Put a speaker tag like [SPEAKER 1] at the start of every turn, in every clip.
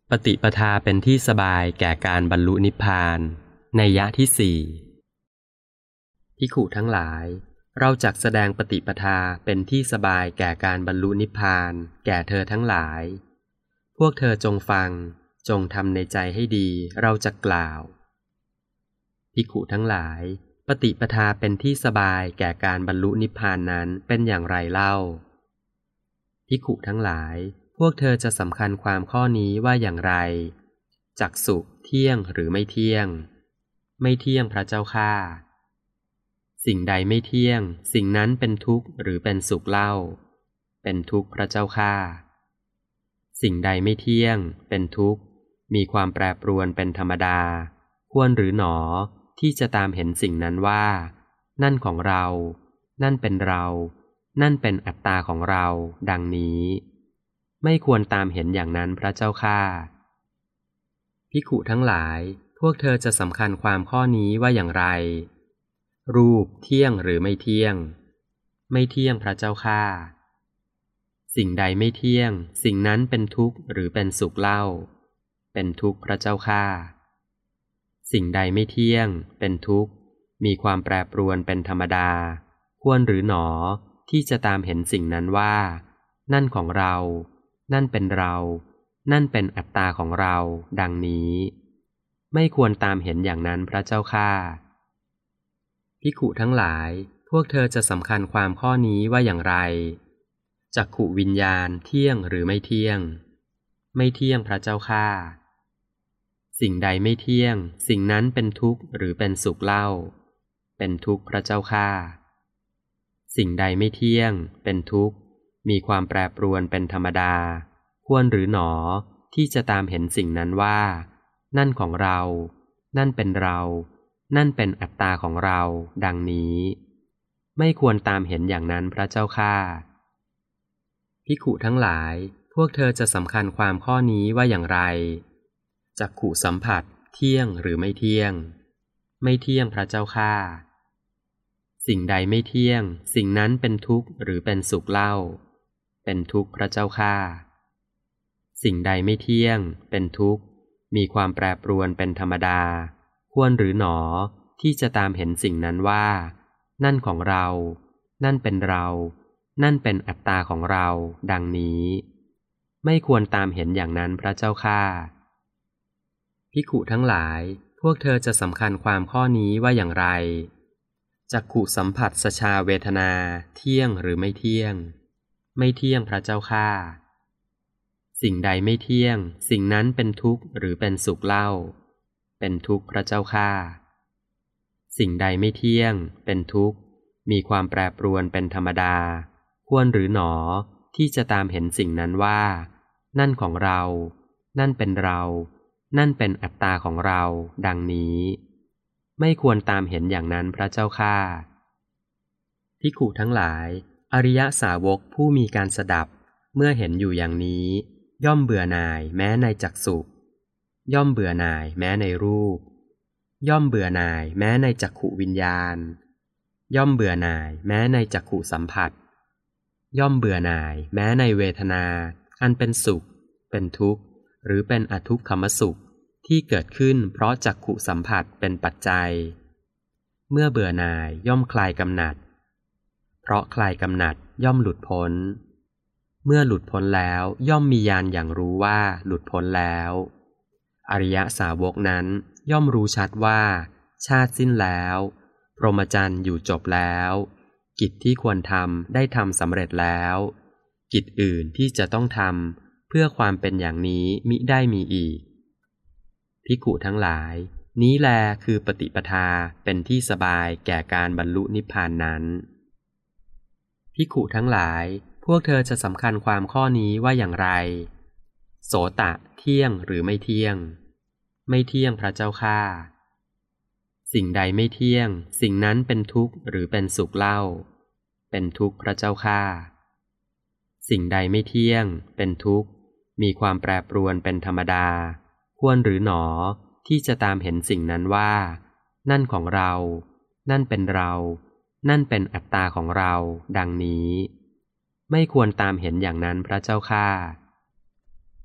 [SPEAKER 1] ปฏิปทาเป็นที่สบายแก่การบรรลุนิพพานนัยยะที่สี่ภิกขุทั้งหลายเราจักแสดงปฏิปทาเป็นที่สบายแก่การบรรลุนิพพานแก่เธอทั้งหลายพวกเธอจงฟังจงทำในใจให้ดีเราจะกล่าวภิกขุทั้งหลายปฏิปทาเป็นที่สบายแก่การบรรลุนิพพานนั้นเป็นอย่างไรเล่าภิกขุทั้งหลายพวกเธอจะสำคัญความข้อนี้ว่าอย่างไรจักษุเที่ยงหรือไม่เที่ยงไม่เที่ยงพระเจ้าข้าสิ่งใดไม่เที่ยงสิ่งนั้นเป็นทุกข์หรือเป็นสุขเล่าเป็นทุกข์พระเจ้าข้าสิ่งใดไม่เที่ยงเป็นทุกข์มีความแปรปรวนเป็นธรรมดาควรหรือหนอที่จะตามเห็นสิ่งนั้นว่านั่นของเรานั่นเป็นเรานั่นเป็นอัตตาของเราดังนี้ไม่ควรตามเห็นอย่างนั้นพระเจ้าข้าภิกขุทั้งหลายพวกเธอจะสำคัญความข้อนี้ว่าอย่างไรรูปเที่ยงหรือไม่เที่ยงไม่เที่ยงพระเจ้าข้าสิ่งใดไม่เที่ยงสิ่งนั้นเป็นทุกข์หรือเป็นสุขเล่าเป็นทุกข์พระเจ้าข้าสิ่งใดไม่เที่ยงเป็นทุกข์มีความแปรปรวนเป็นธรรมดาควรหรือหนอที่จะตามเห็นสิ่งนั้นว่านั่นของเรานั่นเป็นเรานั่นเป็นอัตตาของเราดังนี้ไม่ควรตามเห็นอย่างนั้นพระเจ้าข้าภิกขุทั้งหลายพวกเธอจะสำคัญความข้อนี้ว่าอย่างไรจักขุวิญญาณเที่ยงหรือไม่เที่ยงไม่เที่ยงพระเจ้าข้าสิ่งใดไม่เที่ยงสิ่งนั้นเป็นทุกข์หรือเป็นสุขเล่าเป็นทุกข์พระเจ้าข้าสิ่งใดไม่เที่ยงเป็นทุกข์มีความแปรปรวนเป็นธรรมดาควรหรือหนอที่จะตามเห็นสิ่งนั้นว่านั่นของเรานั่นเป็นเรานั่นเป็นอัตตาของเราดังนี้ไม่ควรตามเห็นอย่างนั้นพระเจ้าข้าภิกขุทั้งหลายพวกเธอจะสำคัญความข้อนี้ว่าอย่างไรจักขุสัมผัสเที่ยงหรือไม่เที่ยงไม่เที่ยงพระเจ้าข้าสิ่งใดไม่เที่ยงสิ่งนั้นเป็นทุกข์หรือเป็นสุขเล่าเป็นทุกข์พระเจ้าข้าสิ่งใดไม่เที่ยงเป็นทุกข์มีความแปรปรวนเป็นธรรมดาควรหรือหนอที่จะตามเห็นสิ่งนั้นว่านั่นของเรานั่นเป็นเรานั่นเป็นอัตตาของเราดังนี้ไม่ควรตามเห็นอย่างนั้นพระเจ้าข้าภิกขุทั้งหลายพวกเธอจะสำคัญความข้อนี้ว่าอย่างไรจักขุสัมผัสสชาเวทนาเที่ยงหรือไม่เที่ยงไม่เที่ยงพระเจ้าข้าสิ่งใดไม่เที่ยงสิ่งนั้นเป็นทุกข์หรือเป็นสุขเล่าเป็นทุกข์พระเจ้าข้าสิ่งใดไม่เที่ยงเป็นทุกข์มีความแปรปรวนเป็นธรรมดาควรหรือหนอที่จะตามเห็นสิ่งนั้นว่านั่นของเรานั่นเป็นเรานั่นเป็นอัตตาของเราดังนี้ไม่ควรตามเห็นอย่างนั้นพระเจ้าข้าภิกขุทั้งหลายอริยสาวกผู้มีการสดับเมื่อเห็นอยู่อย่างนี้ย่อมเบื่อหน่ายแม้ในจักษุย่อมเบื่อหน่ายแม้ในรูปย่อมเบื่อหน่ายแม้ในจักขุวิญญาณย่อมเบื่อหน่ายแม้ในจักขุสัมผัสย่อมเบื่อหน่ายแม้ในเวทนาอันเป็นสุขเป็นทุกข์หรือเป็นอทุกขมสุขที่เกิดขึ้นเพราะจักขุสัมผัสเป็นปัจจัยเมื่อเบื่อหน่ายย่อมคลายกำหนัดเพราะคลายกำหนัดย่อมหลุดพ้นเมื่อหลุดพ้นแล้วย่อมมีญาณอย่างรู้ว่าหลุดพ้นแล้วอริยสาวกนั้นย่อมรู้ชัดว่าชาติสิ้นแล้วพรหมจรรย์อยู่จบแล้วกิจที่ควรทำได้ทำสำเร็จแล้วกิจอื่นที่จะต้องทำเพื่อความเป็นอย่างนี้มิได้มีอีกภิกขุทั้งหลายนี้แลคือปฏิปทาเป็นที่สบายแก่การบรรลุนิพพานนั้นภิกขุทั้งหลายพวกเธอจะสำคัญความข้อนี้ว่าอย่างไรโสตะเที่ยงหรือไม่เที่ยงไม่เที่ยงพระเจ้าข้าสิ่งใดไม่เที่ยงสิ่งนั้นเป็นทุกข์หรือเป็นสุขเล่าเป็นทุกข์พระเจ้าข้าสิ่งใดไม่เที่ยงเป็นทุกข์มีความแปรปรวนเป็นธรรมดาควรหรือหนอที่จะตามเห็นสิ่งนั้นว่านั่นของเรานั่นเป็นเรานั่นเป็นอัตตาของเราดังนี้ไม่ควรตามเห็นอย่างนั้นพระเจ้าข้า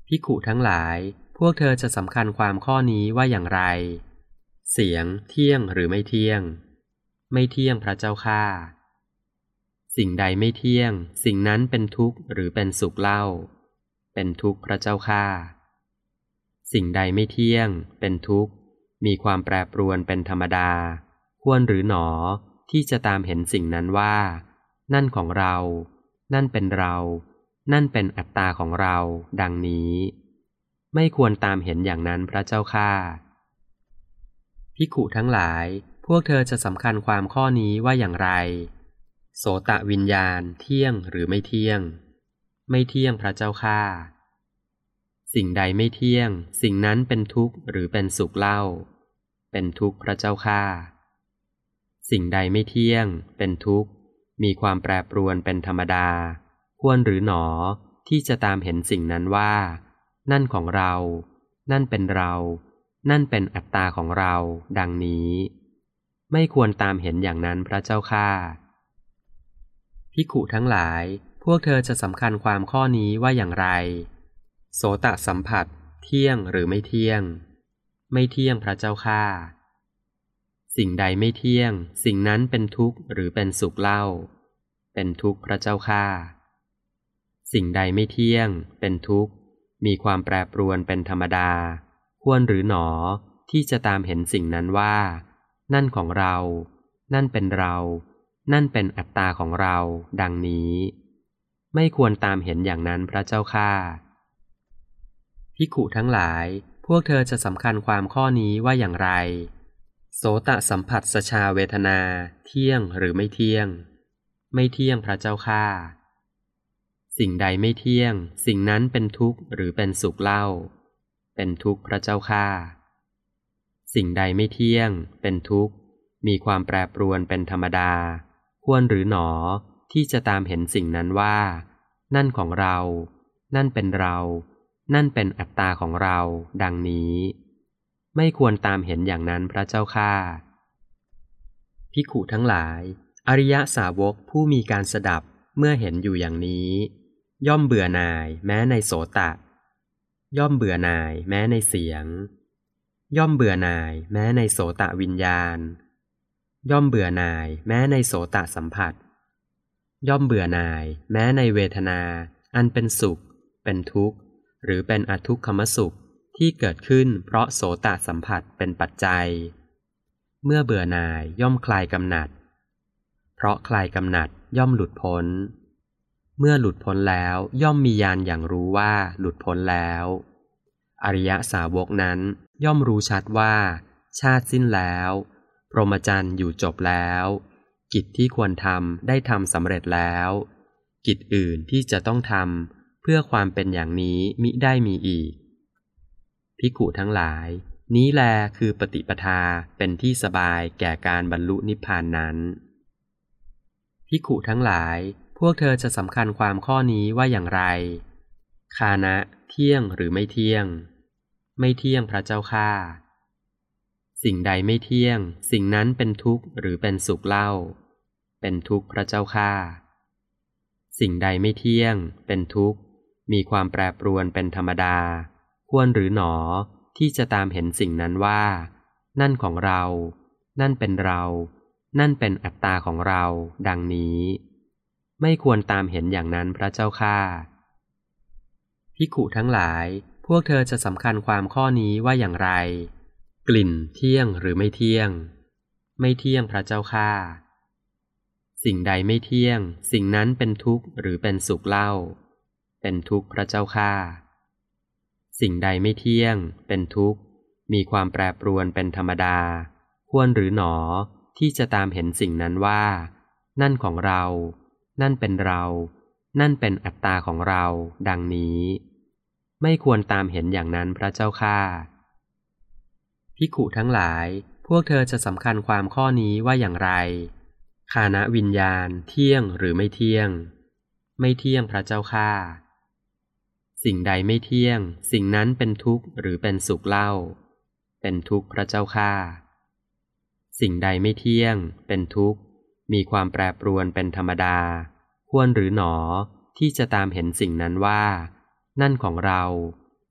[SPEAKER 1] ภิกขุทั้งหลายพวกเธอจะสำคัญความข้อนี้ว่าอย่างไรเสียงเที่ยงหรือไม่เที่ยงไม่เที่ยงพระเจ้าข้าสิ่งใดไม่เที่ยงสิ่งนั้นเป็นทุกข์หรือเป็นสุขเล่าเป็นทุกข์พระเจ้าข้าสิ่งใดไม่เที่ยงเป็นทุกข์มีความแปรปรวนเป็นธรรมดาควรหรือหนอที่จะตามเห็นสิ่งนั้นว่านั่นของเรานั่นเป็นเรานั่นเป็นอัตตาของเราดังนี้ไม่ควรตามเห็นอย่างนั้นพระเจ้าข้าภิกขุทั้งหลายพวกเธอจะสำคัญความข้อนี้ว่าอย่างไรโสตวิญญาณเที่ยงหรือไม่เที่ยงไม่เที่ยงพระเจ้าข้าสิ่งใดไม่เที่ยงสิ่งนั้นเป็นทุกข์หรือเป็นสุขเล่าเป็นทุกข์พระเจ้าข้าสิ่งใดไม่เที่ยงเป็นทุกข์มีความแปรปรวนเป็นธรรมดาควรหรือหนอที่จะตามเห็นสิ่งนั้นว่านั่นของเรานั่นเป็นเรานั่นเป็นอัตตาของเราดังนี้ไม่ควรตามเห็นอย่างนั้นพระเจ้าข้าภิกขุทั้งหลายพวกเธอจะสำคัญความข้อนี้ว่าอย่างไรโสตสัมผัสเที่ยงหรือไม่เที่ยงไม่เที่ยงพระเจ้าข้าสิ่งใดไม่เที่ยงสิ่งนั้นเป็นทุกข์หรือเป็นสุขเล่าเป็นทุกข์พระเจ้าข้าสิ่งใดไม่เที่ยงเป็นทุกข์มีความแปรปรวนเป็นธรรมดาควรหรือหนอที่จะตามเห็นสิ่งนั้นว่านั่นของเรานั่นเป็นเรานั่นเป็นอัตตาของเราดังนี้ไม่ควรตามเห็นอย่างนั้นพระเจ้าข้าภิกขุทั้งหลายพวกเธอจะสำคัญความข้อนี้ว่าอย่างไรโสตสัมผัสสชาเวทนาเที่ยงหรือไม่เที่ยงไม่เที่ยงพระเจ้าข้าสิ่งใดไม่เที่ยงสิ่งนั้นเป็นทุกข์หรือเป็นสุขเล่าเป็นทุกข์พระเจ้าข้าสิ่งใดไม่เที่ยงเป็นทุกข์มีความแปรปรวนเป็นธรรมดาควรหรือหนอที่จะตามเห็นสิ่งนั้นว่านั่นของเรานั่นเป็นเรานั่นเป็นอัตตาของเราดังนี้ไม่ควรตามเห็นอย่างนั้นพระเจ้าข้าภิกขุทั้งหลายอริยสาวกผู้มีการสดับเมื่อเห็นอยู่อย่างนี้ย่อมเบื่อหน่ายแม้ในโสตะย่อมเบื่อหน่ายแม้ในเสียงย่อมเบื่อหน่ายแม้ในโสตวิญญาณย่อมเบื่อหน่ายแม้ในโสตสัมผัสย่อมเบื่อหน่ายแม้ในเวทนาอันเป็นสุขเป็นทุกข์หรือเป็นอทุกขมสุขที่เกิดขึ้นเพราะโสตสัมผัสเป็นปัจจัยเมื่อเบื่อหน่ายย่อมคลายกำหนัดเพราะคลายกำหนัดย่อมหลุดพ้นเมื่อหลุดพ้นแล้วย่อมมีญาณอย่างรู้ว่าหลุดพ้นแล้วอริยสาวกนั้นย่อมรู้ชัดว่าชาติสิ้นแล้วพรหมจรรย์อยู่จบแล้วกิจที่ควรทำได้ทำสำเร็จแล้วกิจอื่นที่จะต้องทำเพื่อความเป็นอย่างนี้มิได้มีอีกภิกขุทั้งหลายนี้แลคือปฏิปทาเป็นที่สบายแก่การบรรลุนิพพานนั้นภิกขุทั้งหลายพวกเธอจะสำคัญความข้อนี้ว่าอย่างไรคานะเที่ยงหรือไม่เที่ยงไม่เที่ยงพระเจ้าข้าสิ่งใดไม่เที่ยงสิ่งนั้นเป็นทุกข์หรือเป็นสุขเล่าเป็นทุกข์พระเจ้าข้าสิ่งใดไม่เที่ยงเป็นทุกข์มีความแปรปรวนเป็นธรรมดาควรหรือหนอที่จะตามเห็นสิ่งนั้นว่านั่นของเรานั่นเป็นเรานั่นเป็นอัตตาของเราดังนี้ไม่ควรตามเห็นอย่างนั้นพระเจ้าข้าภิกขุทั้งหลายพวกเธอจะสำคัญความข้อนี้ว่าอย่างไรกลิ่นเที่ยงหรือไม่เที่ยงไม่เที่ยงพระเจ้าข้าสิ่งใดไม่เที่ยงสิ่งนั้นเป็นทุกข์หรือเป็นสุขเล่าเป็นทุกข์พระเจ้าข้าสิ่งใดไม่เที่ยงเป็นทุกข์มีความแปรปรวนเป็นธรรมดาควรหรือหนอที่จะตามเห็นสิ่งนั้นว่านั่นของเรานั่นเป็นเรานั่นเป็นอัตตาของเราดังนี้ไม่ควรตามเห็นอย่างนั้นพระเจ้าข้าภิกขุทั้งหลายพวกเธอจะสำคัญความข้อนี้ว่าอย่างไรคานะวิญญาณเที่ยงหรือไม่เที่ยงไม่เที่ยงพระเจ้าข้าสิ่งใดไม่เที่ยงสิ่งนั้นเป็นทุกข์หรือเป็นสุขเล่าเป็นทุกข์พระเจ้าข้าสิ่งใดไม่เที่ยงเป็นทุกข์มีความแปรปรวนเป็นธรรมดาควรหรือหนอที่จะตามเห็นสิ่งนั้นว่านั่นของเรา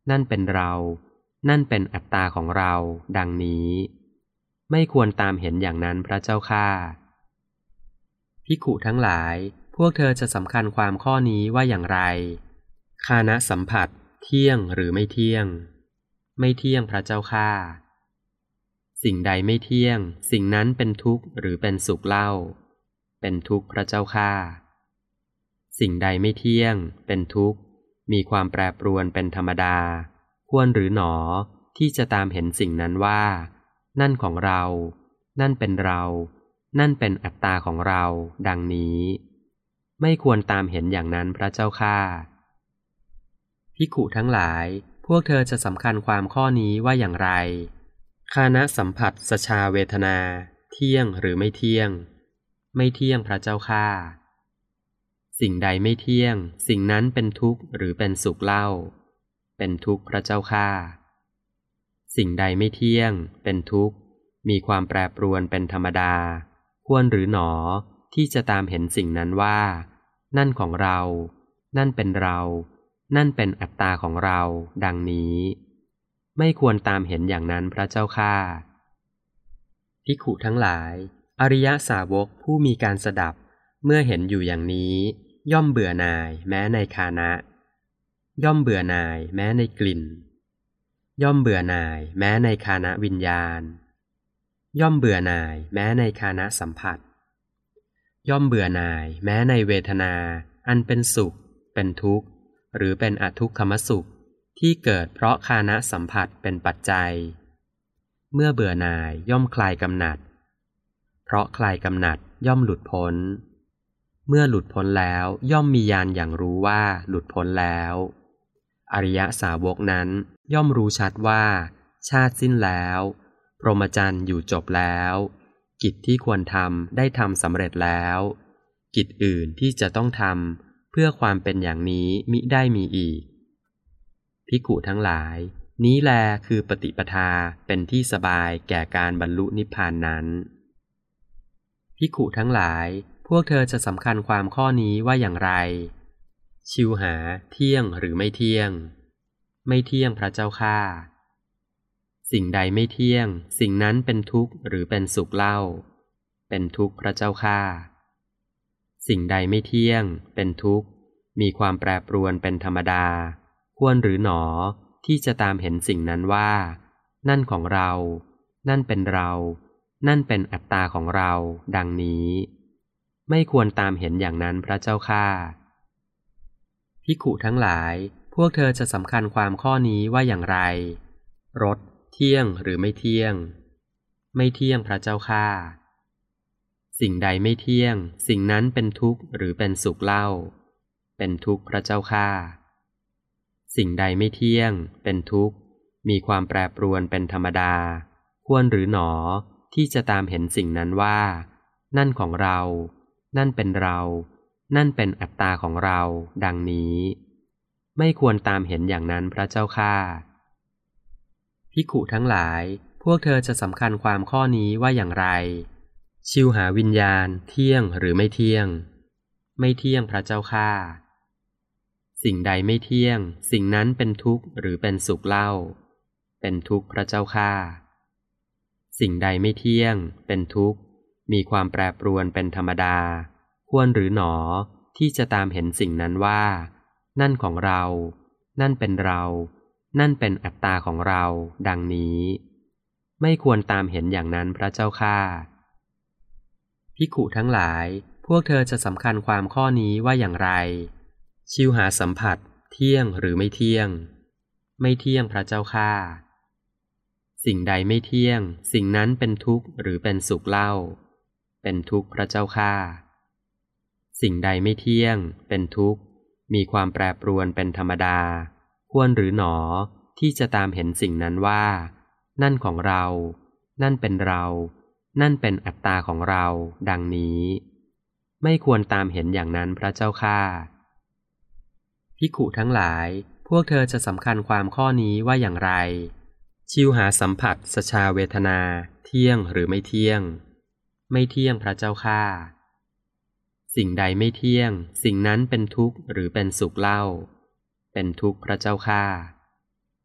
[SPEAKER 1] นั่นเป็นเรานั่นเป็นอัตตาของเราดังนี้ไม่ควรตามเห็นอย่างนั้นพระเจ้าข้าภิกขุทั้งหลายพวกเธอจะสำคัญความข้อนี้ว่าอย่างไรฆานะสัมผัสเที่ยงหรือไม่เที่ยงไม่เที่ยงพระเจ้าข้าสิ่งใดไม่เที่ยงสิ่งนั้นเป็นทุกข์หรือเป็นสุขเล่าเป็นทุกข์พระเจ้าข้าสิ่งใดไม่เที่ยงเป็นทุกข์มีความแปรปรวนเป็นธรรมดาควรหรือหนอที่จะตามเห็นสิ่งนั้นว่านั่นของเรานั่นเป็นเรานั่นเป็นอัตตาของเราดังนี้ไม่ควรตามเห็นอย่างนั้นพระเจ้าข้าภิกขุทั้งหลายพวกเธอจะสำคัญความข้อนี้ว่าอย่างไรฆานะสัมผัสสชาเวทนาเที่ยงหรือไม่เที่ยงไม่เที่ยงพระเจ้าข้าสิ่งใดไม่เที่ยงสิ่งนั้นเป็นทุกข์หรือเป็นสุขเล่าเป็นทุกข์พระเจ้าข้าสิ่งใดไม่เที่ยงเป็นทุกข์มีความแปรปรวนเป็นธรรมดาควรหรือหนอที่จะตามเห็นสิ่งนั้นว่านั่นของเรานั่นเป็นเรานั่นเป็นอัตตาของเราดังนี้ไม่ควรตามเห็นอย่างนั้นพระเจ้าข้าภิกขุทั้งหลายอริยสาวกผู้มีการสดับเมื่อเห็นอยู่อย่างนี้ย่อมเบื่อหน่ายแม้ในฆานะย่อมเบื่อหน่ายแม้ในกลิ่นย่อมเบื่อหน่ายแม้ในฆานะวิญญาณย่อมเบื่อหน่ายแม้ในฆานะสัมผัสย่อมเบื่อหน่ายแม้ในเวทนาอันเป็นสุขเป็นทุกข์หรือเป็นอทุกขมสุขที่เกิดเพราะฆานะสัมผัสเป็นปัจจัยเมื่อเบื่อหน่ายย่อมคลายกำหนัดเพราะคลายกำหนัดย่อมหลุดพ้นเมื่อหลุดพ้นแล้วย่อมมีญาณอย่างรู้ว่าหลุดพ้นแล้วอริยสาวกนั้นย่อมรู้ชัดว่าชาติสิ้นแล้วพรหมจรรย์อยู่จบแล้วกิจที่ควรทำได้ทำสำเร็จแล้วกิจอื่นที่จะต้องทำเพื่อความเป็นอย่างนี้มิได้มีอีกภิกขุทั้งหลายนี้แลคือปฏิปทาเป็นที่สบายแก่การบรรลุนิพพานนั้นภิกขุทั้งหลายพวกเธอจะสำคัญความข้อนี้ว่าอย่างไรชิวหาเที่ยงหรือไม่เที่ยงไม่เที่ยงพระเจ้าข้าสิ่งใดไม่เที่ยงสิ่งนั้นเป็นทุกข์หรือเป็นสุขเล่าเป็นทุกข์พระเจ้าข้าสิ่งใดไม่เที่ยงเป็นทุกข์มีความแปรปรวนเป็นธรรมดาควรหรือหนอที่จะตามเห็นสิ่งนั้นว่านั่นของเรานั่นเป็นเรานั่นเป็นอัตตาของเราดังนี้ไม่ควรตามเห็นอย่างนั้นพระเจ้าข้าภิกขุทั้งหลายพวกเธอจะสำคัญความข้อนี้ว่าอย่างไรรสเที่ยงหรือไม่เที่ยงไม่เที่ยงพระเจ้าข้าสิ่งใดไม่เที่ยงสิ่งนั้นเป็นทุกข์หรือเป็นสุขเล่าเป็นทุกข์พระเจ้าข้าสิ่งใดไม่เที่ยงเป็นทุกข์มีความแปรปรวนเป็นธรรมดาควรหรือหนอที่จะตามเห็นสิ่งนั้นว่านั่นของเรานั่นเป็นเรานั่นเป็นอัตตาของเราดังนี้ไม่ควรตามเห็นอย่างนั้นพระเจ้าข้าภิกขุทั้งหลายพวกเธอจะสำคัญความข้อนี้ว่าอย่างไรชิวหาวิญญาณเที่ยงหรือไม่เที่ยงไม่เที่ยงพระเจ้าข้าสิ่งใดไม่เที่ยงสิ่งนั้นเป็นทุกข์หรือเป็นสุขเล่าเป็นทุกข์พระเจ้าข้าสิ่งใดไม่เที่ยงเป็นทุกข์มีความแปรปรวนเป็นธรรมดาควรหรือหนอที่จะตามเห็นสิ่งนั้นว่านั่นของเรานั่นเป็นเรานั่นเป็นอัตตาของเราดังนี้ไม่ควรตามเห็นอย่างนั้นพระเจ้าข้าภิกขุทั้งหลายพวกเธอจะสำคัญความข้อนี้ว่าอย่างไรชิวหาสัมผัสเที่ยงหรือไม่เที่ยงไม่เที่ยงพระเจ้าข้าสิ่งใดไม่เที่ยงสิ่งนั้นเป็นทุกข์หรือเป็นสุขเล่าเป็นทุกข์พระเจ้าข้าสิ่งใดไม่เที่ยงเป็นทุกข์มีความแปรปรวนเป็นธรรมดาควรหรือหนอที่จะตามเห็นสิ่งนั้นว่านั่นของเรานั่นเป็นเรานั่นเป็นอัตตาของเราดังนี้ไม่ควรตามเห็นอย่างนั้นพระเจ้าข้าภิกขุทั้งหลายพวกเธอจะสำคัญความข้อนี้ว่าอย่างไรชิวหาสัมผัสสชาเวทนาเที่ยงหรือไม่เที่ยงไม่เที่ยงพระเจ้าข้าสิ่งใดไม่เที่ยงสิ่งนั้นเป็นทุกข์หรือเป็นสุขเล่าเป็นทุกข์พระเจ้าข้า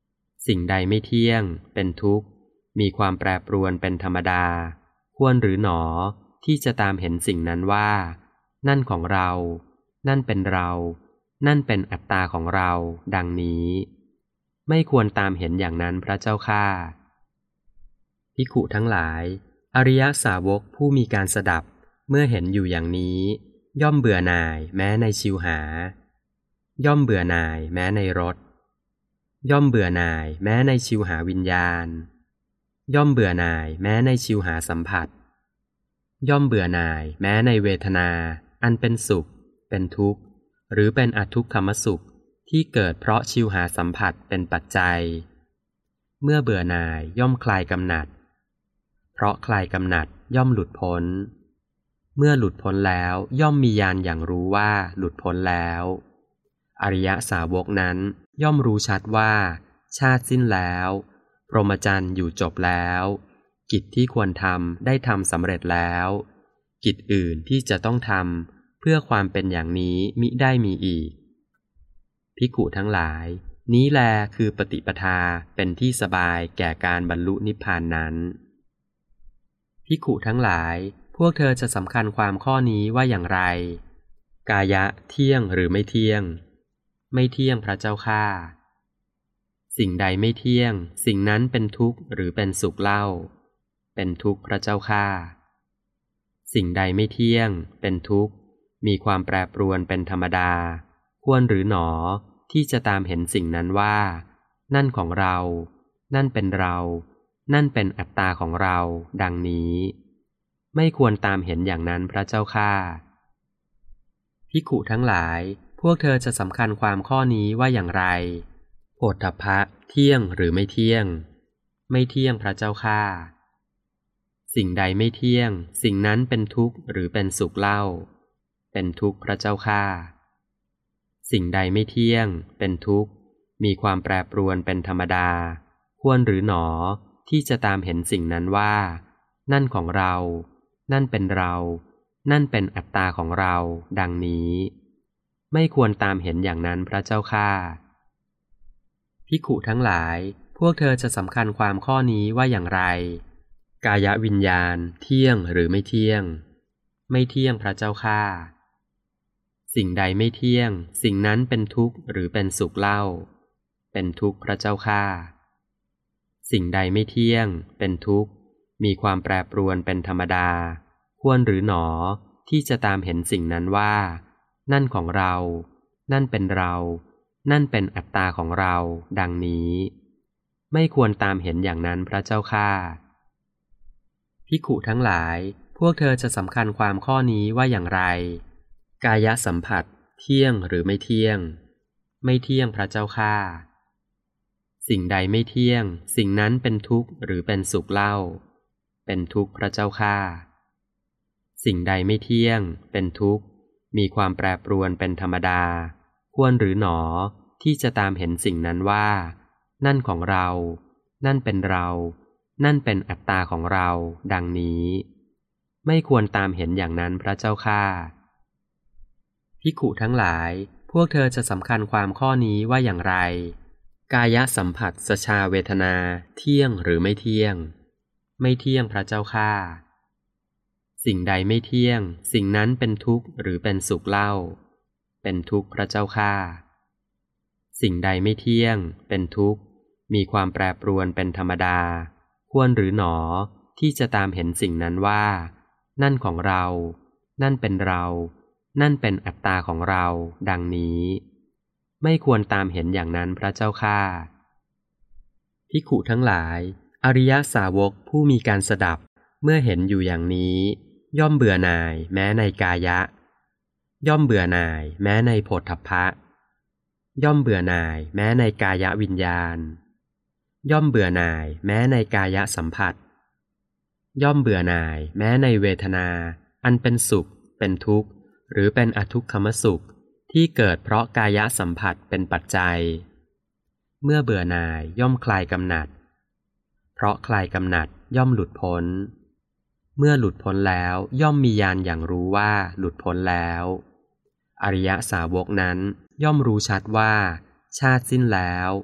[SPEAKER 1] สิ่งใดไม่เที่ยงเป็นทุกข์มีความแปรปรวนเป็นธรรมดาควรหรือหนอที่จะตามเห็นสิ่งนั้นว่านั่นของเรานั่นเป็นเรานั่นเป็นอัตตาของเราดังนี้ไม่ควรตามเห็นอย่างนั้นพระเจ้าข้าภิกขุทั้งหลายอริยสาวกผู้มีการสดับเมื่อเห็นอยู่อย่างนี้ย่อมเบื่อหน่ายแม้ในชิวหาย่อมเบื่อหน่ายแม้ในรสย่อมเบื่อหน่ายแม้ในชิวหาวิญญาณย่อมเบื่อหน่ายแม้ในชิวหาสัมผัสย่อมเบื่อหน่ายแม้ในเวทนาอันเป็นสุขเป็นทุกข์หรือเป็นอทุกขมสุขที่เกิดเพราะชิวหาสัมผัสเป็นปัจจัยเมื่อเบื่อหน่ายย่อมคลายกำหนัดเพราะคลายกำหนัดย่อมหลุดพ้นเมื่อหลุดพ้นแล้วย่อมมีญาณอย่างรู้ว่าหลุดพ้นแล้วอริยสาวกนั้นย่อมรู้ชัดว่าชาติสิ้นแล้วพรหมจรรย์อยู่จบแล้วกิจที่ควรทำได้ทำสำเร็จแล้วกิจอื่นที่จะต้องทำเพื่อความเป็นอย่างนี้มิได้มีอีกภิกขุทั้งหลายนี้แลคือปฏิปทาเป็นที่สบายแก่การบรรลุนิพพานนั้นภิกขุทั้งหลายพวกเธอจะสำคัญความข้อนี้ว่าอย่างไรกายะเที่ยงหรือไม่เที่ยงไม่เที่ยงพระเจ้าข้าสิ่งใดไม่เที่ยงสิ่งนั้นเป็นทุกข์หรือเป็นสุขเล่าเป็นทุกข์พระเจ้าข้าสิ่งใดไม่เที่ยงเป็นทุกข์มีความแปรปรวนเป็นธรรมดาควรหรือหนอที่จะตามเห็นสิ่งนั้นว่านั่นของเรานั่นเป็นเรานั่นเป็นอัตตาของเราดังนี้ไม่ควรตามเห็นอย่างนั้นพระเจ้าข้าภิกขุทั้งหลายพวกเธอจะสำคัญความข้อนี้ว่าอย่างไรโผฏฐัพพะเที่ยงหรือไม่เที่ยงไม่เที่ยงพระเจ้าข้าสิ่งใดไม่เที่ยงสิ่งนั้นเป็นทุกข์หรือเป็นสุขเล่าเป็นทุกข์พระเจ้าข้าสิ่งใดไม่เที่ยงเป็นทุกข์มีความแปรปรวนเป็นธรรมดาควรหรือหนอที่จะตามเห็นสิ่งนั้นว่านั่นของเรานั่นเป็นเรานั่นเป็นอัตตาของเราดังนี้ไม่ควรตามเห็นอย่างนั้นพระเจ้าข้าภิกขุทั้งหลายพวกเธอจะสำคัญความข้อนี้ว่าอย่างไรกายวิญญาณเที่ยงหรือไม่เที่ยงไม่เที่ยงพระเจ้าข้าสิ่งใดไม่เที่ยงสิ่งนั้นเป็นทุกข์หรือเป็นสุขเล่าเป็นทุกข์พระเจ้าข้าสิ่งใดไม่เที่ยงเป็นทุกข์มีความแปรปรวนเป็นธรรมดาควรหรือหนอที่จะตามเห็นสิ่งนั้นว่านั่นของเรานั่นเป็นเรานั่นเป็นอัตตาของเราดังนี้ไม่ควรตามเห็นอย่างนั้นพระเจ้าข้าภิกขุทั้งหลายพวกเธอจะสำคัญความข้อนี้ว่าอย่างไรกายสัมผัสเที่ยงหรือไม่เที่ยงไม่เที่ยงพระเจ้าข้าสิ่งใดไม่เที่ยงสิ่งนั้นเป็นทุกข์หรือเป็นสุขเล่าเป็นทุกข์พระเจ้าข้าสิ่งใดไม่เที่ยงเป็นทุกข์มีความแปรปรวนเป็นธรรมดาควรหรือหนอที่จะตามเห็นสิ่งนั้นว่านั่นของเรานั่นเป็นเรานั่นเป็นอัตตาของเราดังนี้ไม่ควรตามเห็นอย่างนั้นพระเจ้าข้าภิกขุทั้งหลายพวกเธอจะสำคัญความข้อนี้ว่าอย่างไรกายสัมผัสสชาเวทนาเที่ยงหรือไม่เที่ยงไม่เที่ยงพระเจ้าข้าสิ่งใดไม่เที่ยงสิ่งนั้นเป็นทุกข์หรือเป็นสุขเล่าเป็นทุกข์พระเจ้าข้าสิ่งใดไม่เที่ยงเป็นทุกข์มีความแปรปรวนเป็นธรรมดาควรหรือหนอที่จะตามเห็นสิ่งนั้นว่านั่นของเรานั่นเป็นเรานั่นเป็นอัตตาของเราดังนี้ไม่ควรตามเห็นอย่างนั้นพระเจ้าข้าภิกขุทั้งหลายอริยสาวกผู้มีการสดับเมื่อเห็นอยู่อย่างนี้ย่อมเบื่อหน่ายแม้ในกายะย่อมเบื่อหน่ายแม้ในโผฏฐัพพะย่อมเบื่อหน่ายแม้ในกายวิญญาณย่อมเบื่อหน่ายแม้ในกายสัมผัสย่อมเบื่อหน่ายแม้ในเวทนาอันเป็นสุขเป็นทุกข์หรือเป็นอทุกขมสุขที่เกิดเพราะกายสัมผัสเป็นปัจจัยเมื่อเบื่อหน่ายย่อมคลายกำหนัดเพราะคลายกำหนัดย่อมหลุดพ้นเมื่อหลุดพ้นแล้วย่อมมีญาณอย่างรู้ว่าหลุดพ้นแล้วอริยสาวกนั้นย่อมรู้ชัดว่าชาติสิ้นแล้ว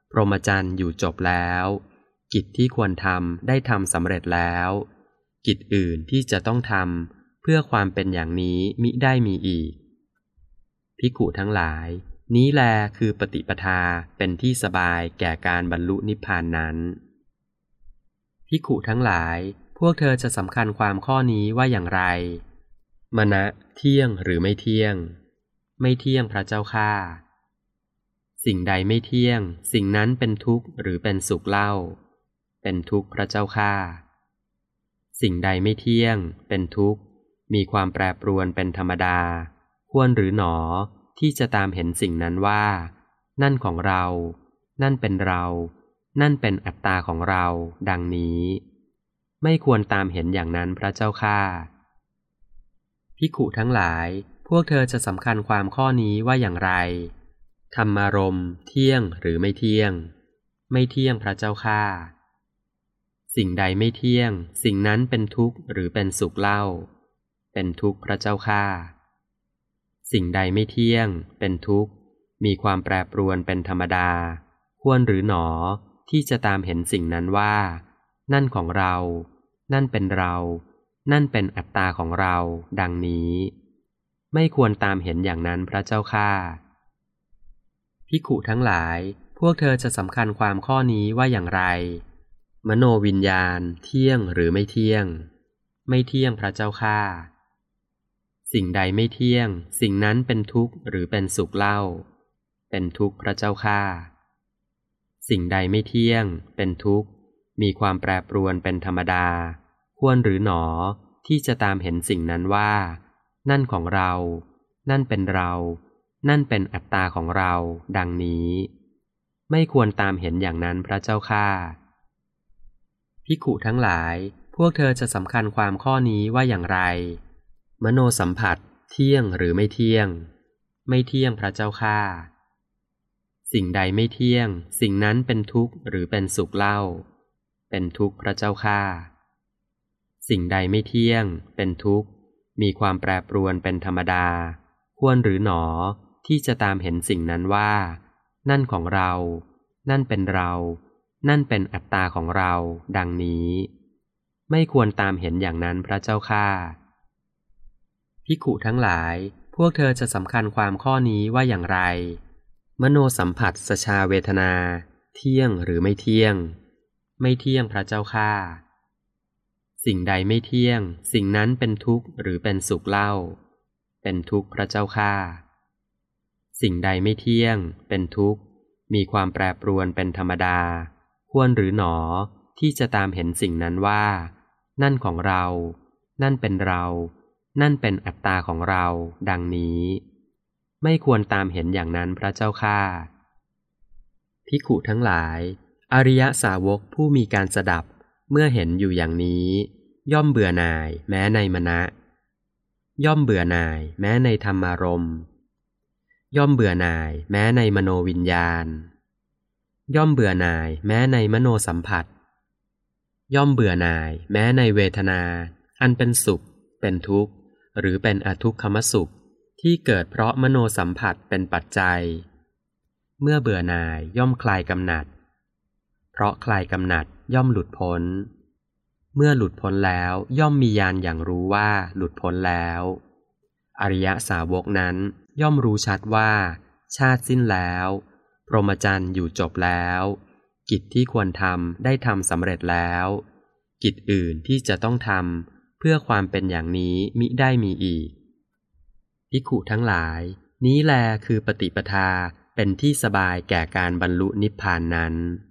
[SPEAKER 1] พรหมจรรย์อยู่จบแล้วกิจที่ควรทำได้ทำสำเร็จแล้วกิจอื่นที่จะต้องทำเพื่อความเป็นอย่างนี้มิได้มีอีกภิกขุทั้งหลายนี้แลคือปฏิปทาเป็นที่สบายแก่การบรรลุนิพพานนั้นภิกขุทั้งหลายพวกเธอจะสำคัญความข้อนี้ว่าอย่างไรมณะเที่ยงหรือไม่เที่ยงไม่เที่ยงพระเจ้าข้าสิ่งใดไม่เที่ยงสิ่งนั้นเป็นทุกข์หรือเป็นสุขเล่าเป็นทุกข์พระเจ้าข้าสิ่งใดไม่เที่ยงเป็นทุกข์มีความแปรปรวนเป็นธรรมดาควรหรือหนอที่จะตามเห็นสิ่งนั้นว่านั่นของเรานั่นเป็นเรานั่นเป็นอัตตาของเราดังนี้ไม่ควรตามเห็นอย่างนั้นพระเจ้าข้าภิกขุทั้งหลายพวกเธอจะสำคัญความข้อนี้ว่าอย่างไรธรรมารมณ์เที่ยงหรือไม่เที่ยงไม่เที่ยงพระเจ้าข้าสิ่งใดไม่เที่ยงสิ่งนั้นเป็นทุกข์หรือเป็นสุขเล่าเป็นทุกข์พระเจ้าข้าสิ่งใดไม่เที่ยงเป็นทุกข์มีความแปรปรวนเป็นธรรมดาควรหรือหนอที่จะตามเห็นสิ่งนั้นว่านั่นของเรานั่นเป็นเรานั่นเป็นอัตตาของเราดังนี้ไม่ควรตามเห็นอย่างนั้นพระเจ้าข้าภิกขุทั้งหลายพวกเธอจะสำคัญความข้อนี้ว่าอย่างไรมโนวิญญาณเที่ยงหรือไม่เที่ยงไม่เที่ยงพระเจ้าข้าสิ่งใดไม่เที่ยงสิ่งนั้นเป็นทุกข์หรือเป็นสุขเล่าเป็นทุกข์พระเจ้าข้าสิ่งใดไม่เที่ยงเป็นทุกข์มีความแปรปรวนเป็นธรรมดาควรหรือหนอที่จะตามเห็นสิ่งนั้นว่านั่นของเรานั่นเป็นเรานั่นเป็นอัตตาของเราดังนี้ไม่ควรตามเห็นอย่างนั้นพระเจ้าข้าภิกขุทั้งหลายพวกเธอจะสำคัญความข้อนี้ว่าอย่างไรมโนสัมผัสเที่ยงหรือไม่เที่ยงไม่เที่ยงพระเจ้าข้าสิ่งใดไม่เที่ยงสิ่งนั้นเป็นทุกข์หรือเป็นสุขเล่าเป็นทุกข์พระเจ้าข้าสิ่งใดไม่เที่ยงเป็นทุกข์มีความแปรปรวนเป็นธรรมดาควรหรือหนอที่จะตามเห็นสิ่งนั้นว่านั่นของเรานั่นเป็นเรานั่นเป็นอัตตาของเราดังนี้ไม่ควรตามเห็นอย่างนั้นพระเจ้าข้าภิกขุทั้งหลายพวกเธอจะสำคัญความข้อนี้ว่าอย่างไรมโนสัมผัสสชาเวทนาเที่ยงหรือไม่เที่ยงไม่เที่ยงพระเจ้าข้าสิ่งใดไม่เที่ยงสิ่งนั้นเป็นทุกข์หรือเป็นสุขเล่าเป็นทุกข์พระเจ้าข้าสิ่งใดไม่เที่ยงเป็นทุกข์มีความแปรปรวนเป็นธรรมดาควรหรือหนอที่จะตามเห็นสิ่งนั้นว่านั่นของเรานั่นเป็นเรานั่นเป็นอัตตาของเราดังนี้ไม่ควรตามเห็นอย่างนั้นพระเจ้าข้าภิกขุทั้งหลายอริยสาวกผู้มีการสดับเมื่อเห็นอยู่อย่างนี้ย่อมเบื่อหน่ายแม้ในมณะย่อมเบื่อหน่ายแม้ในธรรมารมณ์ย่อมเบื่อหน่ายแม้ในมโนวิญญาณย่อมเบื่อหน่ายแม้ในมโนสัมผัสย่อมเบื่อหน่ายแม้ในเวทนาอันเป็นสุขเป็นทุกข์หรือเป็นอทุกขมสุขที่เกิดเพราะมโนสัมผัสเป็นปัจจัยเมื่อเบื่อหน่ายย่อมคลายกำหนัดเพราะคลายกำหนัดย่อมหลุดพ้นเมื่อหลุดพ้นแล้วย่อมมีญาณอย่างรู้ว่าหลุดพ้นแล้วอริยสาวกนั้นย่อมรู้ชัดว่าชาติสิ้นแล้วพรหมจรรย์อยู่จบแล้วกิจที่ควรทำได้ทำสำเร็จแล้วกิจอื่นที่จะต้องทำเพื่อความเป็นอย่างนี้มิได้มีอีกภิกขุทั้งหลายนี้แลคือปฏิปทาเป็นที่สบายแก่การบรรลุนิพพานนั้น